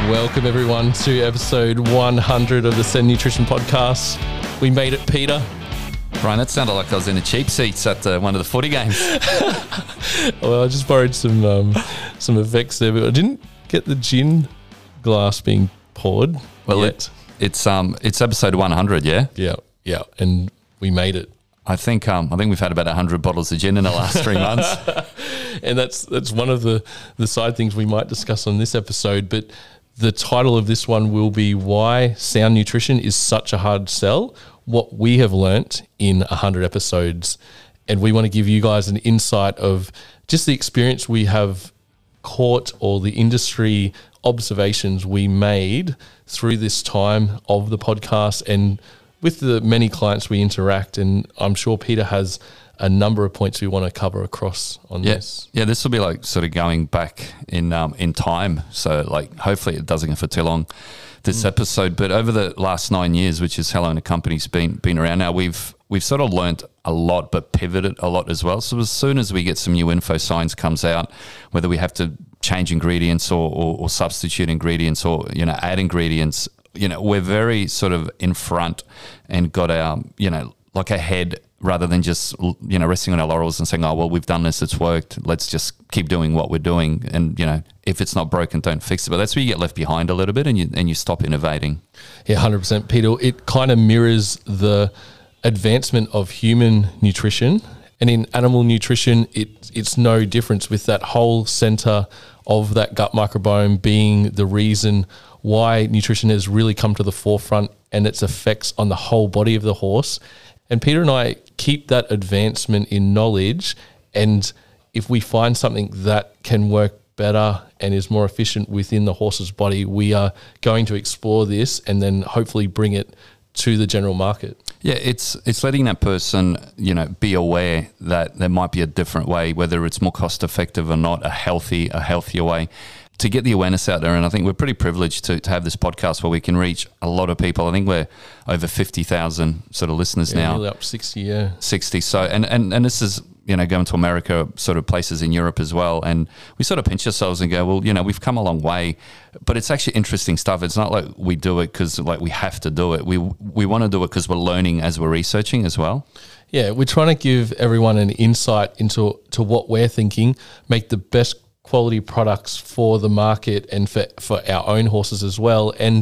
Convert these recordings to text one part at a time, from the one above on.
Welcome everyone to episode 100 of the Send Nutrition Podcast. We made it, Peter. Brian, that sounded like I was in the cheap seats at one of the footy games. Well, I just borrowed some effects there, but I didn't get the gin glass being poured. Well, it's episode 100, yeah? Yeah, and we made it. I think we've had about 100 bottles of gin in the last 3 months. And that's one of the side things we might discuss on this episode, but the title of this one will be Why Sound Nutrition is Such a Hard Sell, what we have learnt in 100 episodes. And we want to give you guys an insight of just the experience we have caught or the industry observations we made through this time of the podcast and with the many clients we interact. And I'm sure Peter has a number of points we want to cover across on this. Yeah, this will be like sort of going back in time. So like hopefully it doesn't go for too long, this episode. But over the last 9 years, which is how long the company's been around now, we've sort of learnt a lot, but pivoted a lot as well. So as soon as we get some new info, science comes out, whether we have to change ingredients or substitute ingredients or, add ingredients, we're very sort of in front and got our, like ahead rather than just, resting on our laurels and saying, oh, well, we've done this, it's worked, let's just keep doing what we're doing. And, if it's not broken, don't fix it. But that's where you get left behind a little bit and you stop innovating. Yeah, 100%, Peter. It kind of mirrors the advancement of human nutrition. And in animal nutrition, it's no difference, with that whole center of that gut microbiome being the reason why nutrition has really come to the forefront and its effects on the whole body of the horse. And Peter and I keep that advancement in knowledge, and if we find something that can work better and is more efficient within the horse's body, we are going to explore this and then hopefully bring it to the general market. Yeah, it's letting that person, be aware that there might be a different way, whether it's more cost effective or not, a healthier way, to get the awareness out there. And I think we're pretty privileged to have this podcast where we can reach a lot of people. I think we're over 50,000 sort of listeners now. Nearly up 60, yeah. 60. So, and this is, going to America, sort of places in Europe as well. And we sort of pinch ourselves and go, well, we've come a long way, but it's actually interesting stuff. It's not like we do it because like we have to do it. We want to do it because we're learning as we're researching as well. Yeah, we're trying to give everyone an insight into what we're thinking, make the best quality products for the market and for our own horses as well. And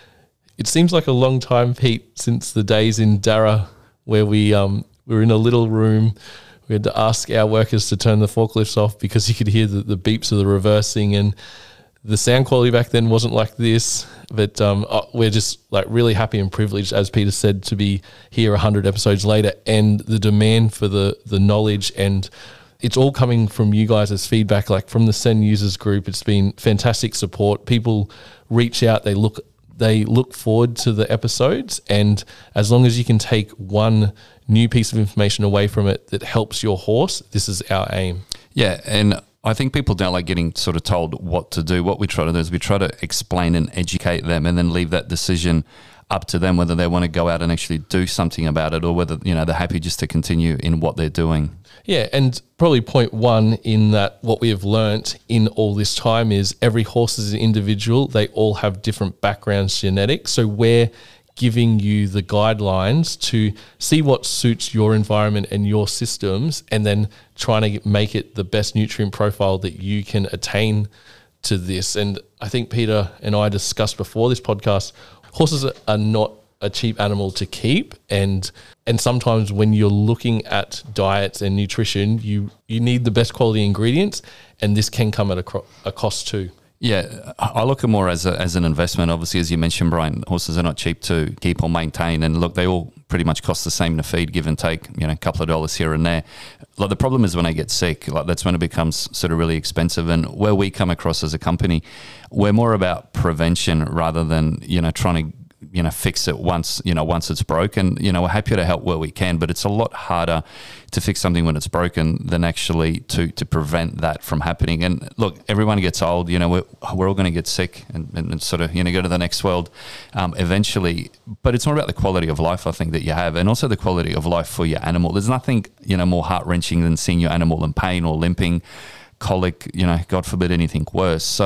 it seems like a long time, Pete, since the days in Darra where we were in a little room. We had to ask our workers to turn the forklifts off because you could hear the beeps of the reversing, and the sound quality back then wasn't like this. But we're just like really happy and privileged, as Peter said, to be here 100 episodes later, and the demand for the knowledge, and it's all coming from you guys as feedback, like from the Send users group. It's been fantastic support. People reach out, they look forward to the episodes, and as long as you can take one new piece of information away from it that helps your horse, this is our aim. Yeah, and I think people don't like getting sort of told what to do. What we try to do is we try to explain and educate them and then leave that decision up to them, whether they want to go out and actually do something about it or whether, they're happy just to continue in what they're doing. Yeah, and probably point one in that what we have learnt in all this time is every horse is an individual. They all have different backgrounds, genetics. So we're giving you the guidelines to see what suits your environment and your systems, and then trying to make it the best nutrient profile that you can attain to this. And I think Peter and I discussed before this podcast, horses are not a cheap animal to keep, and sometimes when you're looking at diets and nutrition, you need the best quality ingredients, and this can come at a cost too. Yeah, I look at more as an investment. Obviously, as you mentioned, Brian, horses are not cheap to keep or maintain. And look, they all pretty much cost the same to feed, give and take, a couple of dollars here and there. Like the problem is when they get sick, like that's when it becomes sort of really expensive. And where we come across as a company, we're more about prevention rather than, trying to fix it once it's broken. We're happy to help where we can, but it's a lot harder to fix something when it's broken than actually to prevent that from happening. And look, everyone gets old, we're all going to get sick and sort of, go to the next world eventually, but it's more about the quality of life, I think, that you have, and also the quality of life for your animal. There's nothing, more heart-wrenching than seeing your animal in pain or limping, colic, God forbid anything worse. So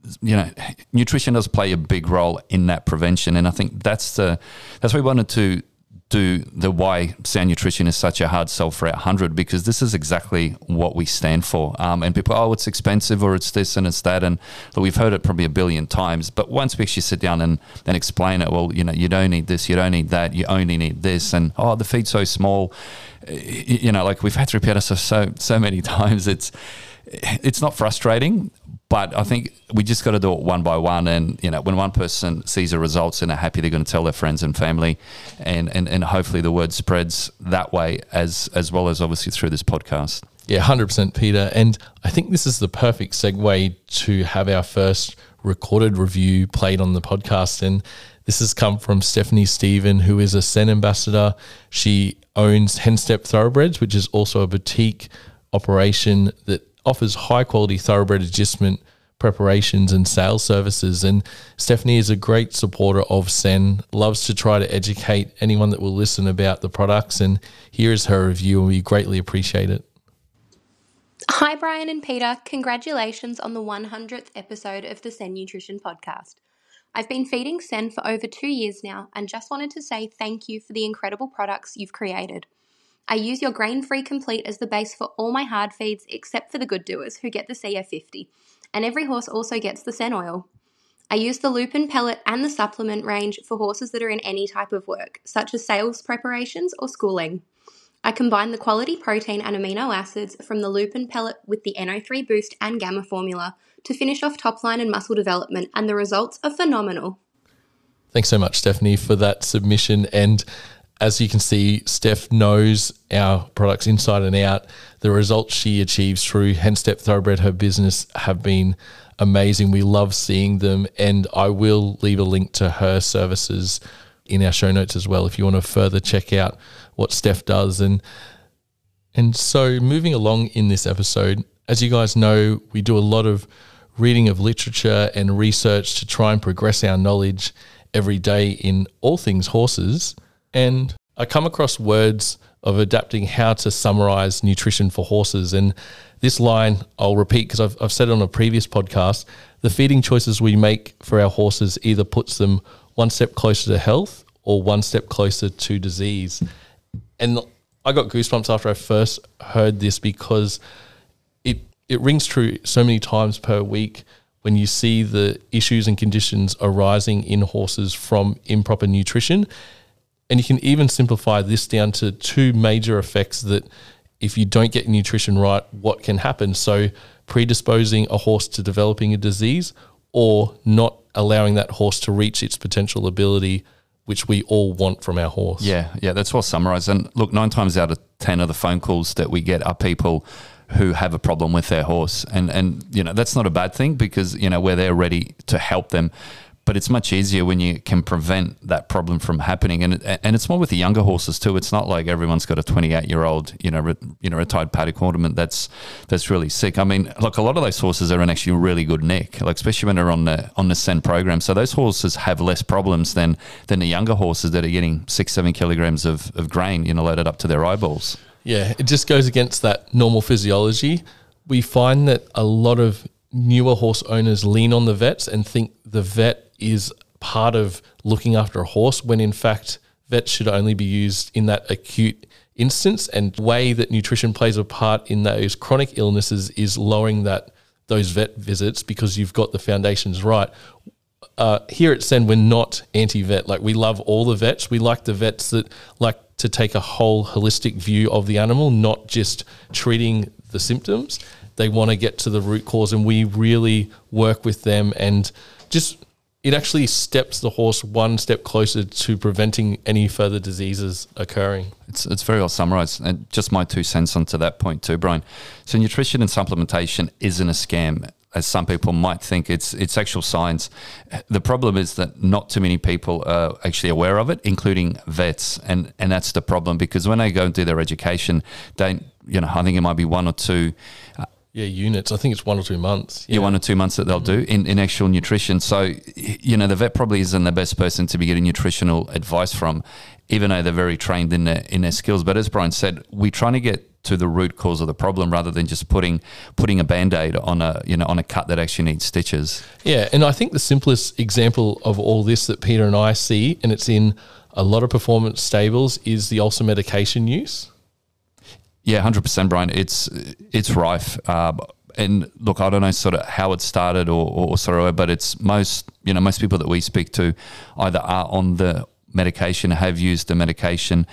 nutrition does play a big role in that prevention. And I think that's why we wanted to do the why Sound Nutrition is such a hard sell for our 100, because this is exactly what we stand for. And people, it's expensive, or it's this and it's that. And we've heard it probably a billion times. But once we actually sit down and explain it, well, you don't need this, you don't need that, you only need this. And, the feed's so small. We've had to repeat ourselves so many times. It's not frustrating, but I think we just got to do it one by one. And, when one person sees the results and are happy, they're going to tell their friends and family. And hopefully the word spreads that way as well as obviously through this podcast. Yeah, 100%, Peter. And I think this is the perfect segue to have our first recorded review played on the podcast. And this has come from Stephanie Stephen, who is a Sen ambassador. She owns Henstep Thoroughbreds, which is also a boutique operation that offers high-quality thoroughbred agistment preparations and sales services. And Stephanie is a great supporter of Sen, loves to try to educate anyone that will listen about the products. And here is her review, and we greatly appreciate it. Hi, Brian and Peter. Congratulations on the 100th episode of the Sen Nutrition Podcast. I've been feeding Sen for over 2 years now, and just wanted to say thank you for the incredible products you've created. I use your grain-free complete as the base for all my hard feeds, except for the good doers who get the CF50, and every horse also gets the Sen oil. I use the lupin pellet and the supplement range for horses that are in any type of work, such as sales preparations or schooling. I combine the quality protein and amino acids from the lupin pellet with the NO3 boost and gamma formula to finish off top line and muscle development, and the results are phenomenal. Thanks so much, Stephanie, for that submission. And as you can see, Steph knows our products inside and out. The results she achieves through Henstep Thoroughbred, her business, have been amazing. We love seeing them, and I will leave a link to her services in our show notes as well if you want to further check out what Steph does. And so moving along in this episode, as you guys know, we do a lot of reading of literature and research to try and progress our knowledge every day in all things horses. And I come across words of adapting how to summarize nutrition for horses. And this line I'll repeat because I've said it on a previous podcast: the feeding choices we make for our horses either puts them one step closer to health or one step closer to disease. And I got goosebumps after I first heard this, because it rings true so many times per week when you see the issues and conditions arising in horses from improper nutrition. And you can even simplify this down to two major effects that if you don't get nutrition right, what can happen. So predisposing a horse to developing a disease, or not allowing that horse to reach its potential ability, which we all want from our horse. Yeah, that's well summarised. And look, 9 times out of 10 of the phone calls that we get are people who have a problem with their horse. And that's not a bad thing, because, we're there ready to help them. But it's much easier when you can prevent that problem from happening. And it's more with the younger horses too. It's not like everyone's got a 28-year-old, retired paddock ornament that's really sick. I mean, look, a lot of those horses are in actually really good nick, like especially when they're on the Sen program. So those horses have less problems than the younger horses that are getting 6-7 kilograms of grain, loaded up to their eyeballs. Yeah, it just goes against that normal physiology. We find that a lot of newer horse owners lean on the vets and think the vet is part of looking after a horse, when in fact vets should only be used in that acute instance. And the way that nutrition plays a part in those chronic illnesses is lowering those vet visits, because you've got the foundations right. Here at Sen, we're not anti-vet. Like, we love all the vets. We like the vets that like to take a whole holistic view of the animal, not just treating the symptoms. They want to get to the root cause, and we really work with them, and it actually steps the horse one step closer to preventing any further diseases occurring. It's very well summarised. And just my 2 cents onto that point too, Brian. So nutrition and supplementation isn't a scam, as some people might think. It's actual science. The problem is that not too many people are actually aware of it, including vets. And that's the problem, because when they go and do their education, I think it might be 1 or 2 units. I think it's 1 or 2 months. Yeah, 1 or 2 months that they'll do in actual nutrition. So, the vet probably isn't the best person to be getting nutritional advice from, even though they're very trained in their skills. But as Brian said, we're trying to get to the root cause of the problem rather than just putting a Band-Aid on a cut that actually needs stitches. Yeah, and I think the simplest example of all this that Peter and I see, and it's in a lot of performance stables, is the ulcer medication use. Yeah, 100%, Brian. It's rife. And look, I don't know sort of how it started or sort of, but it's most people that we speak to either are on the medication, have used the medication,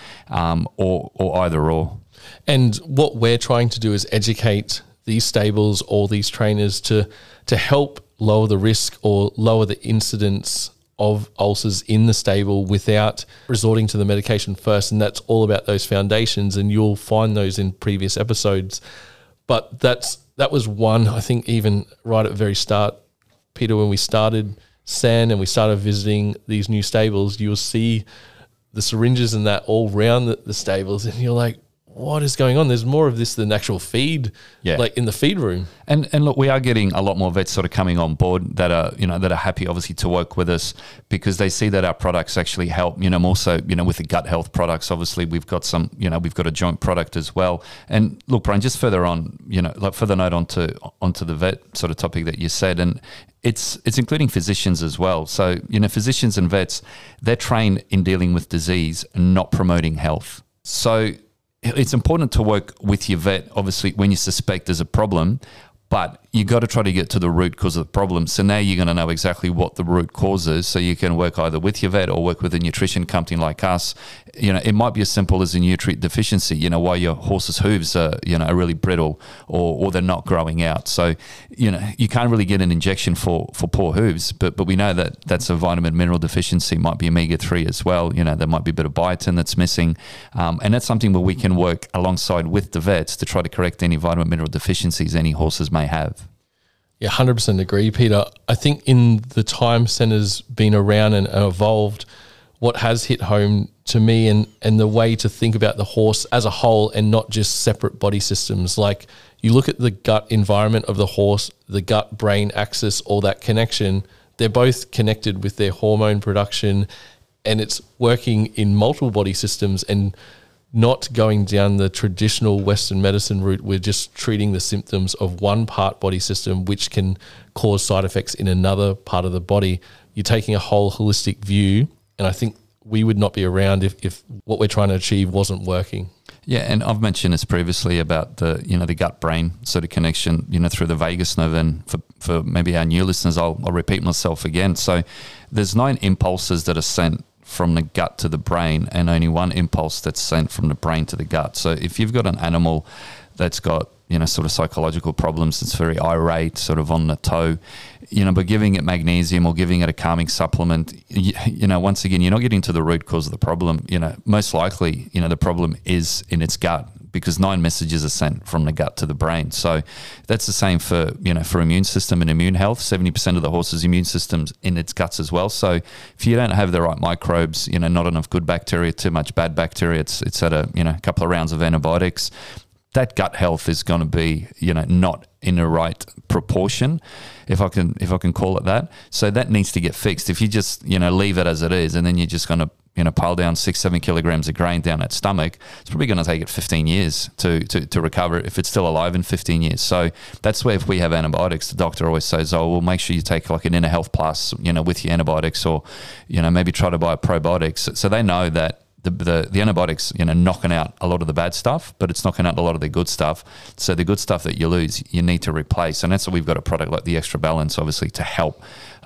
or either or. And what we're trying to do is educate these stables or these trainers to help lower the risk or lower the incidence of ulcers in the stable without resorting to the medication first. And that's all about those foundations, and you'll find those in previous episodes. But that was one, I think, even right at the very start, Peter, when we started SEN and we started visiting these new stables, you'll see the syringes and that all around the stables, and you're like, what is going on? There's more of this than actual feed, like in the feed room. And look, we are getting a lot more vets sort of coming on board that are happy, obviously, to work with us because they see that our products actually help. More so, with the gut health products. Obviously, we've got some, we've got a joint product as well. And look, Brian, just further on, further note onto the vet sort of topic that you said, and it's including physicians as well. So, physicians and vets, they're trained in dealing with disease and not promoting health. So it's important to work with your vet, obviously, when you suspect there's a problem, but you got to try to get to the root cause of the problem. So now you're going to know exactly what the root cause is, so you can work either with your vet or work with a nutrition company like us. It might be as simple as a nutrient deficiency, why your horse's hooves are really brittle or they're not growing out. So, you can't really get an injection for poor hooves, but we know that that's a vitamin mineral deficiency, might be omega-3 as well. There might be a bit of biotin that's missing. And that's something where we can work alongside with the vets to try to correct any vitamin mineral deficiencies any horses may have. Yeah, 100% agree, Peter. I think in the time Senna's been around and evolved, what has hit home to me and the way to think about the horse as a whole and not just separate body systems. Like you look at the gut environment of the horse, the gut-brain axis, all that connection, they're both connected with their hormone production, and it's working in multiple body systems and not going down the traditional Western medicine route. We're just treating the symptoms of one part body system, which can cause side effects in another part of the body. You're taking a whole holistic view, and I think we would not be around if what we're trying to achieve wasn't working. Yeah, and I've mentioned this previously about the the gut-brain sort of connection, through the vagus nerve. And for maybe our new listeners, I'll repeat myself again. So there's 9 impulses that are sent from the gut to the brain, and only 1 impulse that's sent from the brain to the gut. So if you've got an animal that's got sort of psychological problems, it's very irate, sort of on the toe, by giving it magnesium or giving it a calming supplement, once again, you're not getting to the root cause of the problem. Most likely, the problem is in its gut, because 9 messages are sent from the gut to the brain. So that's the same for immune system and immune health. 70% of the horse's immune system's in its guts as well. So if you don't have the right microbes, not enough good bacteria, too much bad bacteria, it's at a couple of rounds of antibiotics, that gut health is going to be not in the right proportion, if I can call it that. So that needs to get fixed. If you just leave it as it is, and then you're just going to pile down 6-7 kilograms of grain down that stomach, it's probably going to take it 15 years to recover if it's still alive in 15 years. So that's where, if we have antibiotics, the doctor always says, well, make sure you take like an Inner Health Plus, with your antibiotics, or, maybe try to buy probiotics. So they know that the antibiotics, knocking out a lot of the bad stuff, but it's knocking out a lot of the good stuff. So the good stuff that you lose, you need to replace. And that's why we've got a product like the Extra Balance, obviously, to help,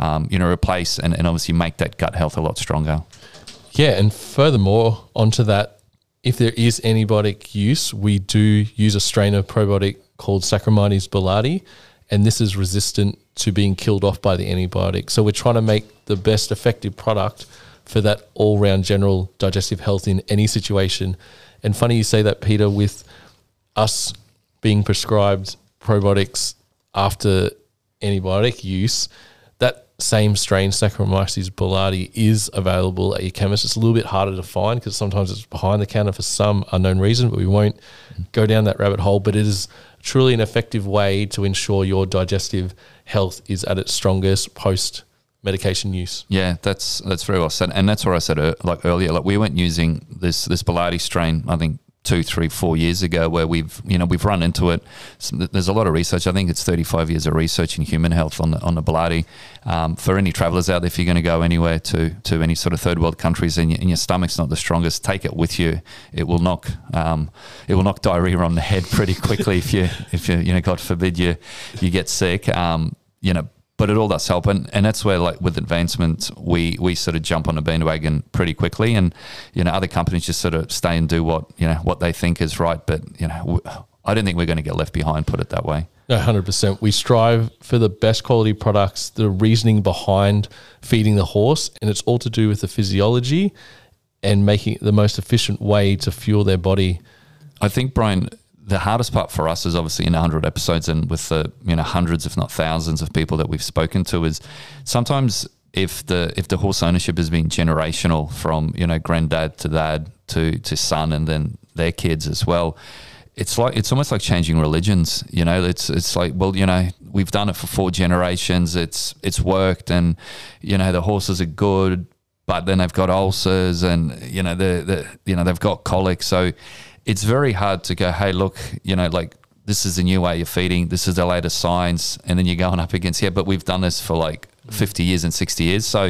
replace and obviously make that gut health a lot stronger. Yeah, and furthermore, onto that, if there is antibiotic use, we do use a strain of probiotic called Saccharomyces boulardii, and this is resistant to being killed off by the antibiotic. So we're trying to make the best effective product for that all-round general digestive health in any situation. And funny you say that, Peter, with us being prescribed probiotics after antibiotic use, that same strain, Saccharomyces boulardii, is available at your chemist. It's a little bit harder to find because sometimes it's behind the counter for some unknown reason, but we won't go down that rabbit hole. But it is truly an effective way to ensure your digestive health is at its strongest post medication use. Yeah, that's very well said, and that's what I said earlier. Like we weren't using this Boulardii strain, I think, 2, 3, 4 years ago, where we've run into it. So there's a lot of research. I think it's 35 years of research in human health on the Bilati. For any travelers out there, if you're going to go anywhere to any sort of third world countries and your stomach's not the strongest, take it with you. It will knock diarrhea on the head pretty quickly if you God forbid you get sick. But it all does help, and that's where, like with advancement, we sort of jump on the bandwagon pretty quickly, and other companies just sort of stay and do what they think is right. But I don't think we're going to get left behind. Put it that way. No, 100%. We strive for the best quality products, the reasoning behind feeding the horse, and it's all to do with the physiology and making it the most efficient way to fuel their body. I think, Brian, the hardest part for us is obviously in 100 episodes and with the hundreds, if not thousands, of people that we've spoken to, is sometimes if the horse ownership has been generational from granddad to dad to son and then their kids as well. It's almost like changing religions. It's like, well, we've done it for 4 generations. It's worked, and the horses are good, but then they've got ulcers, and they've got colic. So it's very hard to go, hey, look, this is the new way you're feeding. This is the latest science. And then you're going up against, but we've done this for like 50 years and 60 years. So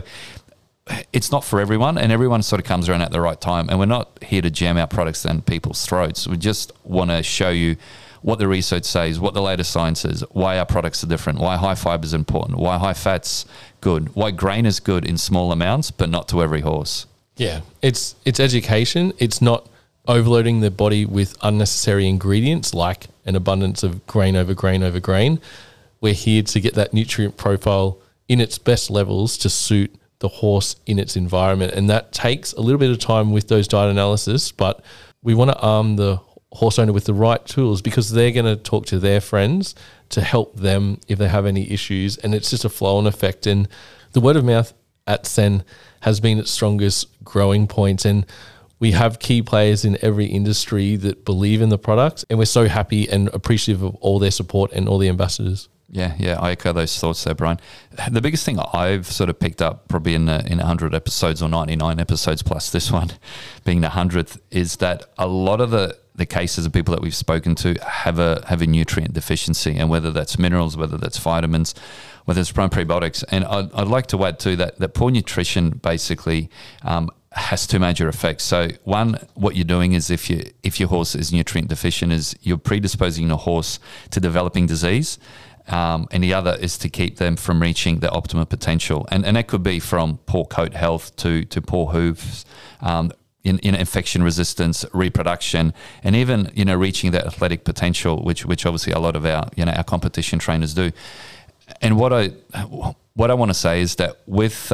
it's not for everyone, and everyone sort of comes around at the right time. And we're not here to jam our products down people's throats. We just want to show you what the research says, what the latest science is, why our products are different, why high fiber is important, why high fat's good, why grain is good in small amounts, but not to every horse. Yeah, it's education. It's not overloading the body with unnecessary ingredients like an abundance of grain over grain over grain. We're here to get that nutrient profile in its best levels to suit the horse in its environment. And that takes a little bit of time with those diet analysis, but we want to arm the horse owner with the right tools, because they're going to talk to their friends to help them if they have any issues. And it's just a flow-on effect. And the word of mouth at Sen has been its strongest growing point. And we have key players in every industry that believe in the product, and we're so happy and appreciative of all their support and all the ambassadors. Yeah, I echo those thoughts there, Brian. The biggest thing I've sort of picked up probably in 100 episodes or 99 episodes plus this one being the 100th is that a lot of the cases of people that we've spoken to have a nutrient deficiency, and whether that's minerals, whether that's vitamins, whether it's prebiotics. And I'd like to add too that poor nutrition basically has 2 major effects. So one, what you're doing is if your horse is nutrient deficient, is you're predisposing the horse to developing disease. And the other is to keep them from reaching their optimum potential. And that could be from poor coat health to poor hooves, in infection resistance, reproduction, and even, reaching their athletic potential, which obviously a lot of our competition trainers do. And what I want to say is that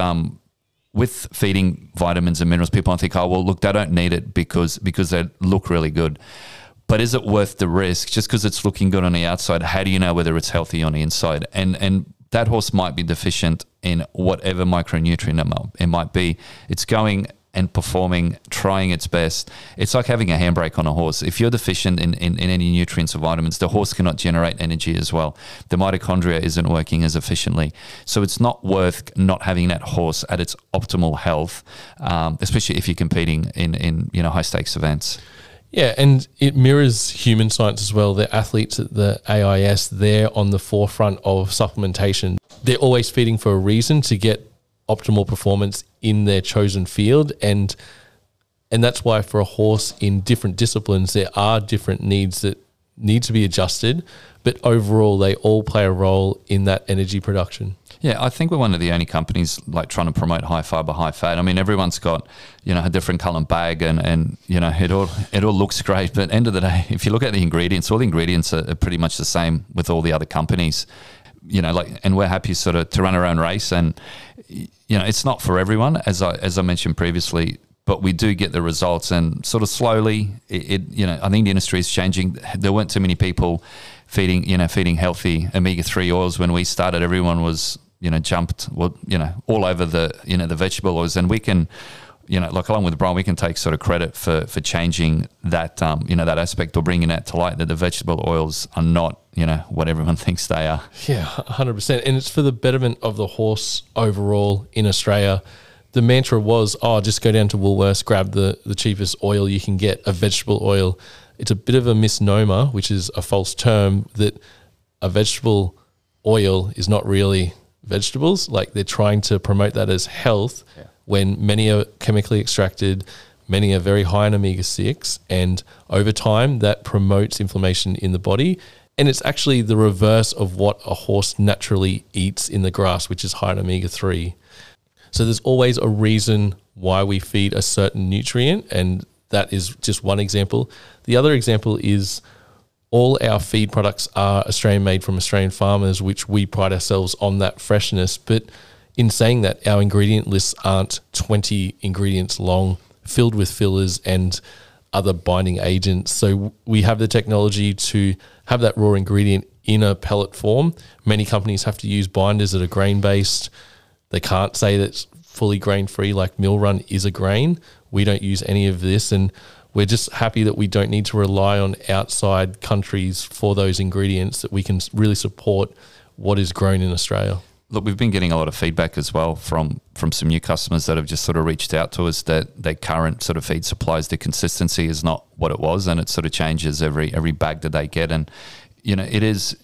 with feeding vitamins and minerals, people think, oh, well, look, they don't need it because they look really good. But is it worth the risk? Just because it's looking good on the outside, how do you know whether it's healthy on the inside? And that horse might be deficient in whatever micronutrient it might be. It's going and performing, trying its best. It's like having a handbrake on a horse. If you're deficient in any nutrients or vitamins, the horse cannot generate energy as well. The mitochondria isn't working as efficiently. So it's not worth not having that horse at its optimal health, especially if you're competing in high stakes events. Yeah, and it mirrors human science as well. The athletes at the AIS, they're on the forefront of supplementation. They're always feeding for a reason, to get optimal performance in their chosen field. And that's why for a horse in different disciplines, there are different needs that need to be adjusted. But overall, they all play a role in that energy production. Yeah, I think we're one of the only companies like trying to promote high fiber, high fat. I mean, everyone's got, a different color bag and it all looks great. But end of the day, if you look at the ingredients, all the ingredients are pretty much the same with all the other companies. And we're happy sort of to run our own race. And, it's not for everyone, as I mentioned previously, but we do get the results. And sort of slowly, I think the industry is changing. There weren't too many people feeding healthy omega-3 oils when we started. Everyone was, jumped, all over the vegetable oils. And we can, along with Brian, we can take sort of credit for changing that, that aspect, or bringing that to light, that the vegetable oils are not, what everyone thinks they are. Yeah, 100%. And it's for the betterment of the horse overall in Australia. the mantra was, just go down to Woolworths, grab the cheapest oil you can get, a vegetable oil. It's a bit of a misnomer, which is a false term, that a vegetable oil is not really vegetables. Like, they're trying to promote that as health when many are chemically extracted, many are very high in omega-6, and over time that promotes inflammation in the body. And it's actually the reverse of what a horse naturally eats in the grass, which is high in omega-3. So there's always a reason why we feed a certain nutrient, and that is just one example. The other example is all our feed products are Australian made from Australian farmers, which we pride ourselves on that freshness. But in saying that, our ingredient lists aren't 20 ingredients long, filled with fillers and other binding agents. So we have the technology to have that raw ingredient in a pellet form. Many companies have to use binders that are grain-based. They can't say that it's fully grain-free, like Mill Run is a grain. We don't use any of this, and we're just happy that we don't need to rely on outside countries for those ingredients, that we can really support what is grown in Australia. Look, we've been getting a lot of feedback as well from some new customers that have just sort of reached out to us that their current sort of feed supplies, the consistency is not what it was, and it sort of changes every bag that they get. And it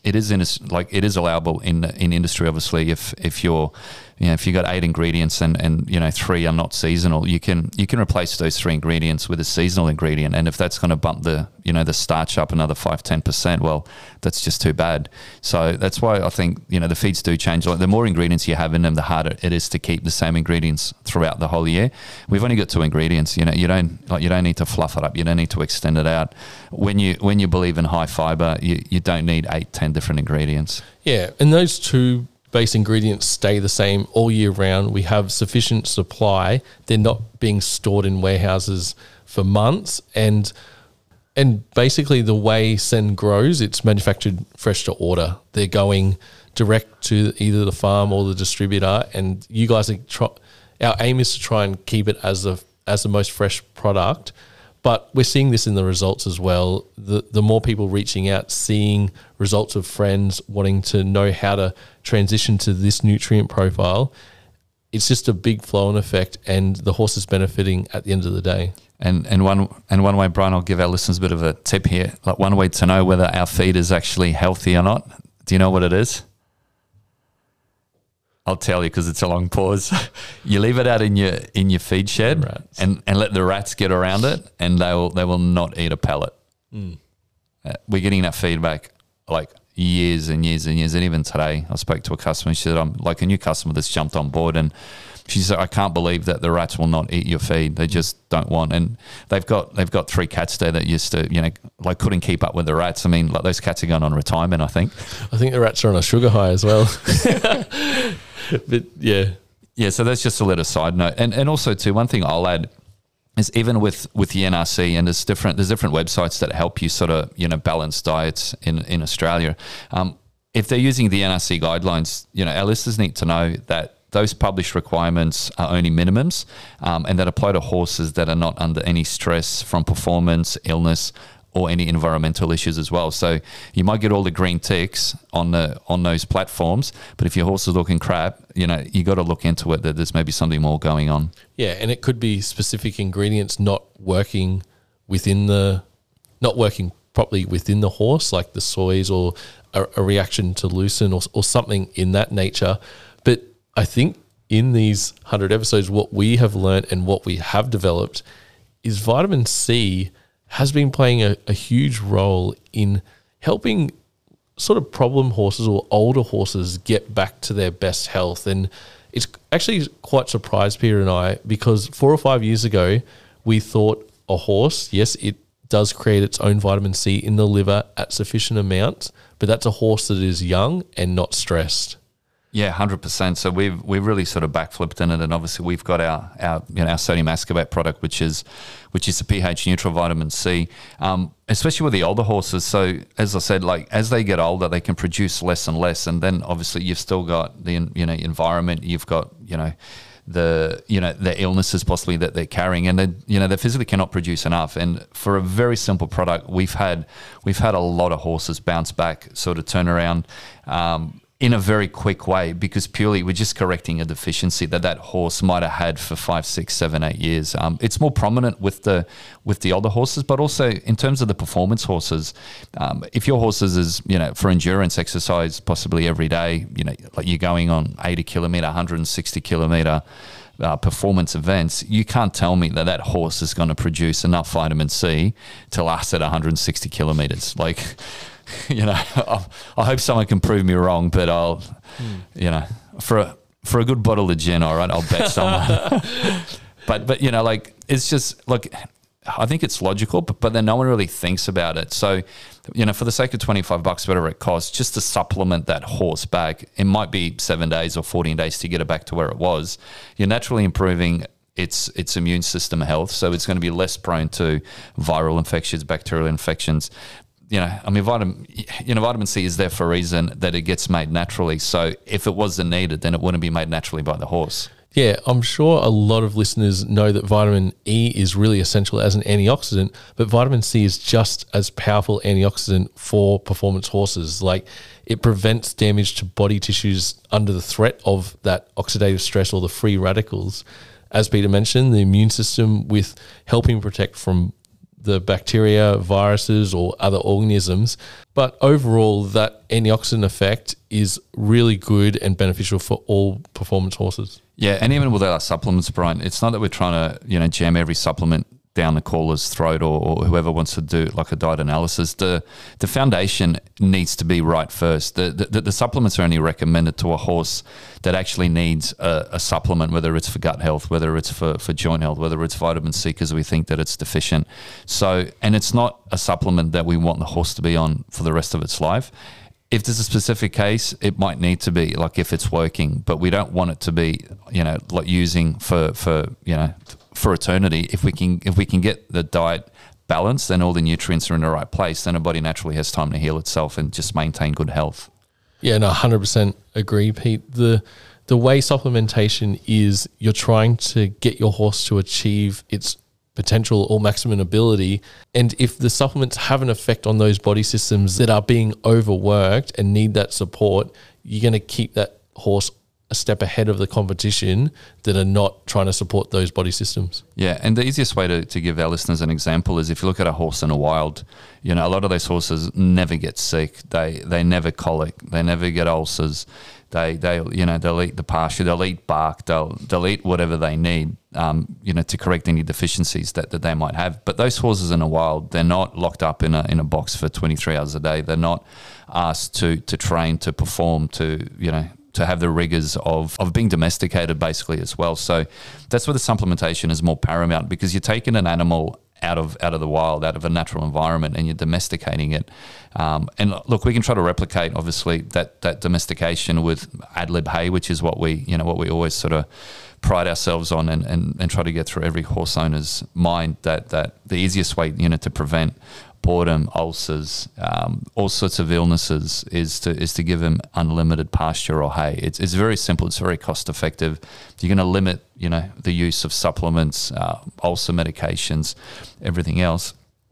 is allowable in industry. Obviously, if you're if you got 8 ingredients and 3 are not seasonal, you can replace those 3 ingredients with a seasonal ingredient. And if that's going to bump the starch up another 5-10%, well, that's just too bad. So that's why I think the feeds do change. Like, the more ingredients you have in them, the harder it is to keep the same ingredients throughout the whole year. We've only got 2 ingredients. You don't need to fluff it up. You don't need to extend it out. When you believe in high fiber, you don't need 8-10 different ingredients. Yeah, and those 2 base ingredients stay the same all year round. We have sufficient supply. They're not being stored in warehouses for months. And basically the way Sen grows, it's manufactured fresh to order. They're going direct to either the farm or the distributor. And you guys our aim is to try and keep it as the most fresh product. But we're seeing this in the results as well. The more people reaching out, seeing results of friends, wanting to know how to transition to this nutrient profile, it's just a big flow-on effect, and the horse is benefiting at the end of the day. And one way, Brian, I'll give our listeners a bit of a tip here. Like, one way to know whether our feed is actually healthy or not. Do you know what it is? I'll tell you, because it's a long pause. You leave it out in your feed shed and let the rats get around it, and they will not eat a pellet. We're getting that feedback like years and years and years. And even today, I spoke to a customer. She said, I'm like a new customer that's jumped on board, and she said, I can't believe that the rats will not eat your feed. They just don't want. And they've got 3 cats there that used to, couldn't keep up with the rats. I mean, like, those cats are going on retirement, I think. I think the rats are on a sugar high as well. But yeah. So that's just a little side note. And also too, one thing I'll add is, even with the NRC, and there's different websites that help you sort of, balance diets in Australia. If they're using the NRC guidelines, our listeners need to know that those published requirements are only minimums, and that apply to horses that are not under any stress from performance, illness, or any environmental issues as well. So you might get all the green ticks on those platforms, but if your horse is looking crap, you got to look into it, that there's maybe something more going on. Yeah, and it could be specific ingredients not working properly within the horse, like the soys, or a reaction to lucin or something in that nature. But I think in these 100 episodes, what we have learned and what we have developed is vitamin C has been playing a huge role in helping sort of problem horses or older horses get back to their best health. And it's actually quite surprised Peter and I, because 4 or 5 years ago, we thought a horse, yes, it does create its own vitamin C in the liver at sufficient amounts, but that's a horse that is young and not stressed. Yeah, 100%. So we've really sort of backflipped in it, and obviously we've got our sodium ascorbate product, which is a pH neutral vitamin C, especially with the older horses. So as I said, like, as they get older, they can produce less and less, and then obviously you've still got the environment, you've got the illnesses possibly that they're carrying, and then they physically cannot produce enough. And for a very simple product, we've had a lot of horses bounce back, sort of turn around. in a very quick way, because purely we're just correcting a deficiency that horse might have had for 5, 6, 7, 8 years. It's more prominent with the older horses, but also in terms of the performance horses. If your horses is, for endurance exercise, possibly every day, like you're going on 80 kilometer, 160 kilometer performance events, you can't tell me that horse is going to produce enough vitamin C to last at 160 kilometers. Like, I hope someone can prove me wrong, but I'll, for a good bottle of gin, all right, I'll bet someone. but like, it's just like, I think it's logical, but then no one really thinks about it. So, for the sake of $25, whatever it costs, just to supplement that horse back, it might be 7 days or 14 days to get it back to where it was. You're naturally improving its immune system health, so it's going to be less prone to viral infections, bacterial infections. Vitamin C is there for a reason, that it gets made naturally. So if it wasn't needed, then it wouldn't be made naturally by the horse. Yeah, I'm sure a lot of listeners know that vitamin E is really essential as an antioxidant, but vitamin C is just as powerful antioxidant for performance horses. Like, it prevents damage to body tissues under the threat of that oxidative stress or the free radicals. As Peter mentioned, the immune system, with helping protect from the bacteria, viruses, or other organisms. But overall, that antioxidant effect is really good and beneficial for all performance horses. Yeah, and even with our supplements, Brian, it's not that we're trying to, jam every supplement down the caller's throat or whoever wants to do like a diet analysis. The foundation needs to be right first. The supplements are only recommended to a horse that actually needs a supplement, whether it's for gut health, whether it's for joint health, whether it's vitamin C because we think that it's deficient. So, and it's not a supplement that we want the horse to be on for the rest of its life. If there's a specific case, it might need to be, like if it's working, but we don't want it to be, like using for eternity. If we can get the diet balanced and all the nutrients are in the right place, then the body naturally has time to heal itself and just maintain good health. Yeah, no, 100% agree, Pete. The way supplementation is, you're trying to get your horse to achieve its potential or maximum ability. And if the supplements have an effect on those body systems that are being overworked and need that support, you're going to keep that horse a step ahead of the competition that are not trying to support those body systems. Yeah, and the easiest way to give our listeners an example is if you look at a horse in a wild, a lot of those horses never get sick. They never colic. They never get ulcers. They'll eat the pasture. They'll eat bark. They'll eat whatever they need, to correct any deficiencies that they might have. But those horses in the wild, they're not locked up in a box for 23 hours a day. They're not asked to train, to perform, to have the rigors of being domesticated basically as well. So that's where the supplementation is more paramount, because you're taking an animal out of the wild, out of a natural environment, and you're domesticating it. And look, we can try to replicate obviously that domestication with ad lib hay, which is what we always sort of pride ourselves on and try to get through every horse owner's mind, that the easiest way to prevent boredom, ulcers, all sorts of illnesses is to give them unlimited pasture or hay. It's very simple. It's very cost effective. You're going to limit the use of supplements, ulcer medications, everything else.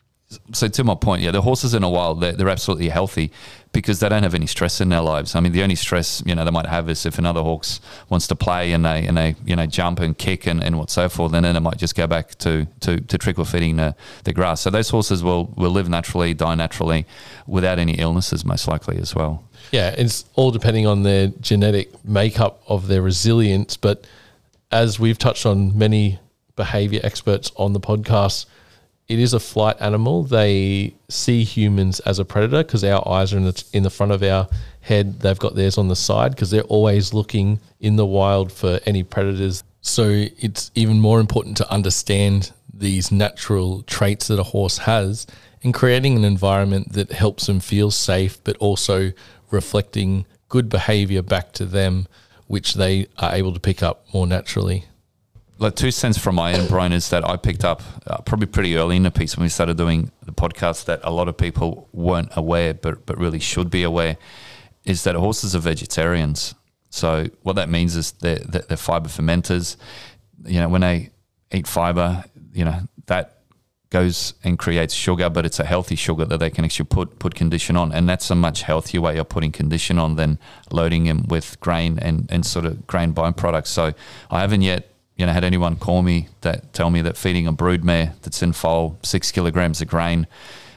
So to my point, the horses in a wild, they're absolutely healthy because they don't have any stress in their lives. I mean, the only stress they might have is if another horse wants to play and they jump and kick and what so forth, and then it might just go back to trickle feeding the grass. So those horses will live naturally, die naturally, without any illnesses most likely as well. Yeah, it's all depending on their genetic makeup of their resilience. But as we've touched on, many behavior experts on the podcast, it is a flight animal. They see humans as a predator because our eyes are in the front of our head. They've got theirs on the side because they're always looking in the wild for any predators. So it's even more important to understand these natural traits that a horse has and creating an environment that helps them feel safe, but also reflecting good behavior back to them, which they are able to pick up more naturally. Like 2 cents from my end, Brian, is that I picked up probably pretty early in the piece when we started doing the podcast that a lot of people weren't aware, but really should be aware, is that horses are vegetarians. So what that means is they're fiber fermenters. When they eat fiber, that goes and creates sugar, but it's a healthy sugar that they can actually put condition on. And that's a much healthier way of putting condition on than loading them with grain and sort of grain byproducts. So I haven't yet had anyone tell me that feeding a broodmare that's in foal 6 kilograms of grain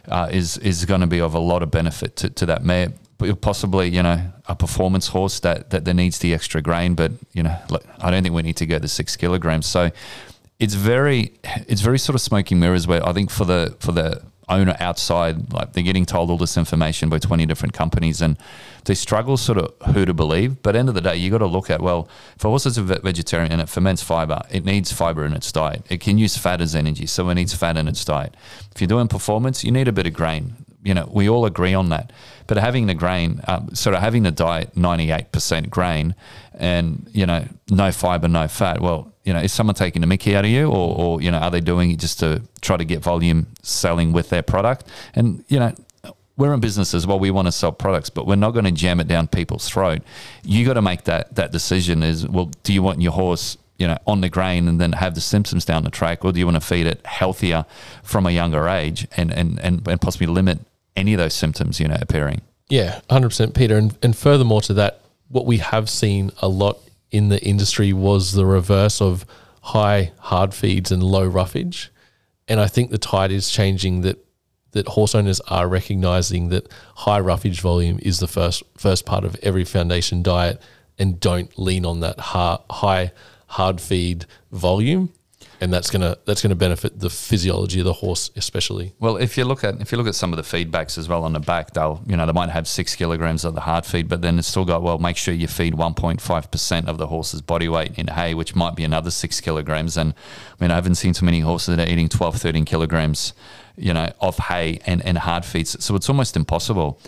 is going to be of a lot of benefit to that mare. But possibly, a performance horse that needs the extra grain, but I don't think we need to go to 6 kilograms. So it's very sort of smoke and mirrors, where I think for the owner outside, like, they're getting told all this information by 20 different companies, and they struggle sort of who to believe. But at the end of the day, you got to look at, well, if a horse is a vegetarian and it ferments fiber, it needs fiber in its diet. It can use fat as energy, so it needs fat in its diet. If you're doing performance, you need a bit of grain. We all agree on that. But having the grain, having the diet 98% grain and, no fiber, no fat, well, is someone taking the mickey out of you, or are they doing it just to try to get volume selling with their product? And, we're in business as well. We want to sell products, but we're not going to jam it down people's throat. You got to make that decision is, well, do you want your horse, on the grain and then have the symptoms down the track, or do you want to feed it healthier from a younger age and possibly limit any of those symptoms, appearing? Yeah, 100%, Peter. And furthermore to that, what we have seen a lot in the industry was the reverse of high hard feeds and low roughage. And I think the tide is changing, that horse owners are recognizing that high roughage volume is the first part of every foundation diet, and don't lean on that high hard feed volume. And that's gonna benefit the physiology of the horse, especially. Well, if you look at some of the feedbacks as well on the back, they might have 6 kilograms of the hard feed, but then it's still got, well, make sure you feed 1.5% of the horse's body weight in hay, which might be another 6 kilograms. And I haven't seen too many horses that are eating 12, 13 kilograms, of hay and hard feeds. So it's almost impossible.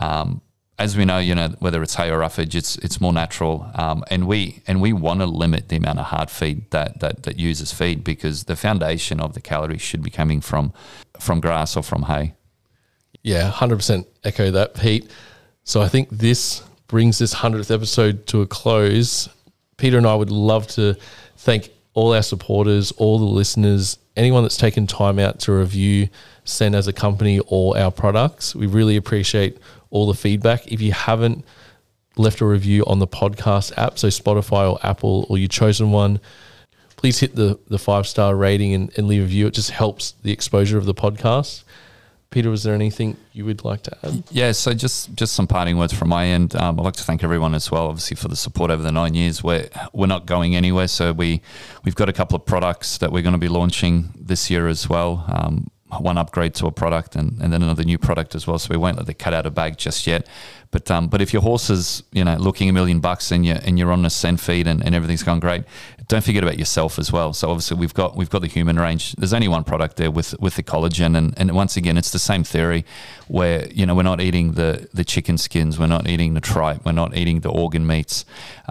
As we know, whether it's hay or roughage, it's more natural, and we want to limit the amount of hard feed that users feed, because the foundation of the calories should be coming from grass or from hay. Yeah, 100% echo that, Pete. So I think this brings this 100th episode to a close. Peter and I would love to thank all our supporters, all the listeners, anyone that's taken time out to review Sen as a company or our products. We really appreciate all the feedback. If you haven't left a review on the podcast app, so Spotify or Apple, or your chosen one, please hit the 5-star rating and leave a review. It just helps the exposure of the podcast. Peter, was there anything you would like to add? Yeah, so just some parting words from my end. I'd like to thank everyone as well, obviously, for the support over the 9 years. We're not going anywhere, so we've got a couple of products that we're going to be launching this year as well. One upgrade to a product and then another new product as well. So we won't let the cat out of bag just yet. But if your horse is looking $1 million and you're on a Sen feed and everything's going great, don't forget about yourself as well. So obviously we've got the human range. There's only one product there with the collagen, and once again it's the same theory where we're not eating the chicken skins, we're not eating the tripe, we're not eating the organ meats,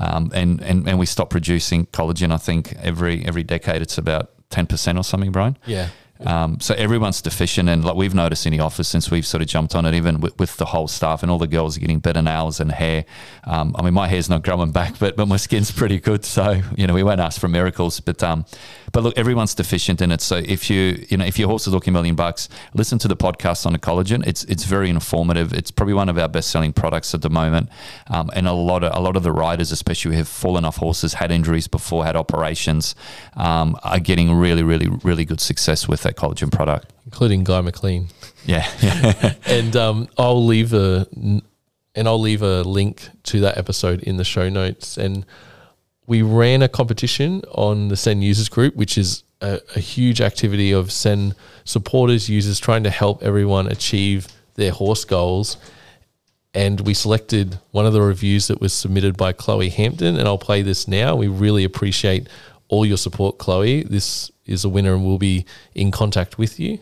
and we stop producing collagen. I think every decade it's about 10% or something, Brian. Yeah. So everyone's deficient, and like we've noticed in the office since we've sort of jumped on it, even with the whole staff, and all the girls are getting better nails and hair. My hair's not growing back, but my skin's pretty good. So we won't ask for miracles, but look, everyone's deficient in it. So if your horse is looking $1 million, listen to the podcast on the collagen. It's very informative. It's probably one of our best selling products at the moment, and a lot of the riders, especially who have fallen off horses, had injuries before, had operations, are getting really, really, really good success with that collagen product, including Guy McLean. Yeah. And I'll leave a link to that episode in the show notes. And we ran a competition on the Sen users group, which is a huge activity of Sen supporters, users, trying to help everyone achieve their horse goals. And we selected one of the reviews that was submitted by Chloe Hampton, and I'll play this now. We really appreciate all your support, Chloe. This is a winner, and we'll be in contact with you.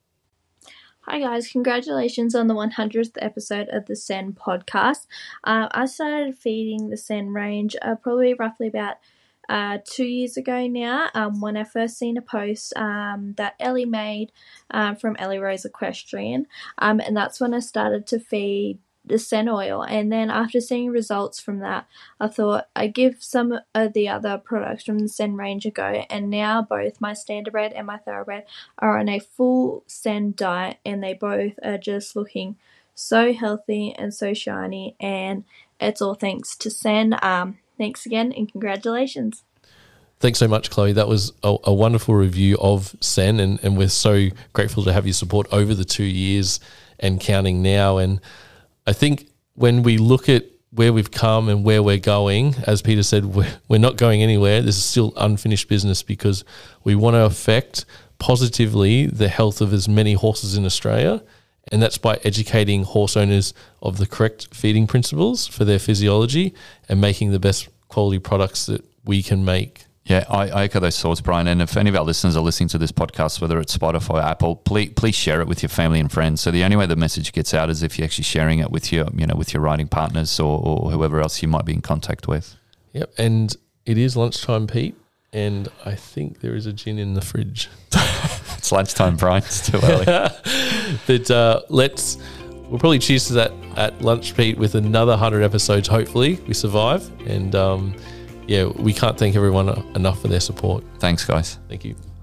Hi guys, congratulations on the 100th episode of the Sen podcast. I started feeding the Sen range probably roughly about 2 years ago now, when I first seen a post that Ellie made from Ellie Rose Equestrian, and that's when I started to feed the Sen oil, and then after seeing results from that, I thought I'd give some of the other products from the Sen range a go, and now both my Standardbred and my Thoroughbred are on a full Sen diet, and they both are just looking so healthy and so shiny, and it's all thanks to Sen. Thanks again, and congratulations. Thanks so much, Chloe. That was a wonderful review of Sen, and we're so grateful to have your support over the 2 years and counting now. And I think when we look at where we've come and where we're going, as Peter said, we're not going anywhere. This is still unfinished business because we want to affect positively the health of as many horses in Australia, and that's by educating horse owners of the correct feeding principles for their physiology and making the best quality products that we can make. Yeah, I echo those thoughts, Brian. And if any of our listeners are listening to this podcast, whether it's Spotify or Apple, please share it with your family and friends. So the only way the message gets out is if you're actually sharing it with your, with your riding partners or whoever else you might be in contact with. Yep, and it is lunchtime, Pete, and I think there is a gin in the fridge. It's lunchtime, Brian. It's too early. But we'll probably cheers to that at lunch, Pete, with another 100 episodes. Hopefully we survive, and we can't thank everyone enough for their support. Thanks, guys. Thank you.